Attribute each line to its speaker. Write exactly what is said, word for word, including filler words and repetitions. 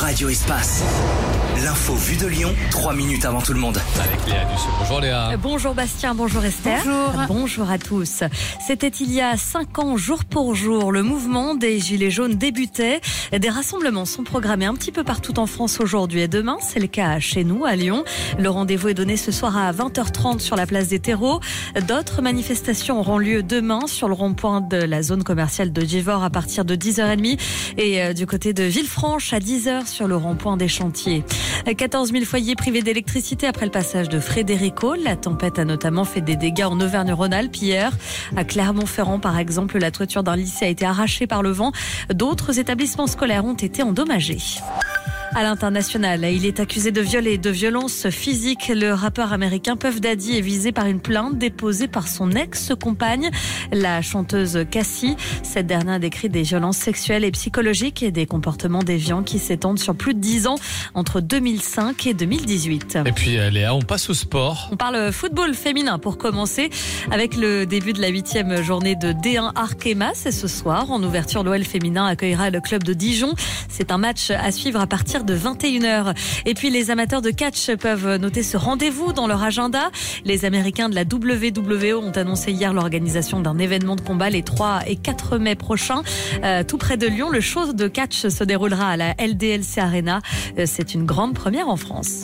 Speaker 1: Radio Espace. L'info vue de Lyon, trois minutes avant tout le monde.
Speaker 2: Avec Léa Dusseux. Bonjour Léa.
Speaker 3: Bonjour Bastien, bonjour Esther.
Speaker 4: Bonjour.
Speaker 3: Bonjour à tous. C'était il y a cinq ans, jour pour jour, le mouvement des Gilets jaunes débutait. Des rassemblements sont programmés un petit peu partout en France aujourd'hui et demain. C'est le cas chez nous, à Lyon. Le rendez-vous est donné ce soir à vingt heures trente sur la place des Terreaux. D'autres manifestations auront lieu demain sur le rond-point de la zone commerciale de Givors à partir de dix heures trente et du côté de Villefranche à dix heures sur le rond-point des Chantiers. quatorze mille foyers privés d'électricité après le passage de Frédérico. La tempête a notamment fait des dégâts en Auvergne-Rhône-Alpes hier. À Clermont-Ferrand, par exemple, la toiture d'un lycée a été arrachée par le vent. D'autres établissements scolaires ont été endommagés. À l'international, il est accusé de viol et de violence physique. Le rappeur américain Puff Daddy est visé par une plainte déposée par son ex-compagne, la chanteuse Cassie. Cette dernière décrit des violences sexuelles et psychologiques et des comportements déviants qui s'étendent sur plus de dix ans, entre deux mille cinq et deux mille dix-huit.
Speaker 2: Et puis Léa, on passe au sport.
Speaker 3: On parle football féminin pour commencer avec le début de la huitième journée de D un Arkema. C'est ce soir. En ouverture, l'O L féminin accueillera le club de Dijon. C'est un match à suivre à partir de vingt et une heures. Et puis les amateurs de catch peuvent noter ce rendez-vous dans leur agenda. Les Américains de la W W O ont annoncé hier l'organisation d'un événement de combat les trois et quatre mai prochains. Euh, tout près de Lyon, le show de catch se déroulera à la L D L C Arena. Euh, c'est une grande première en France.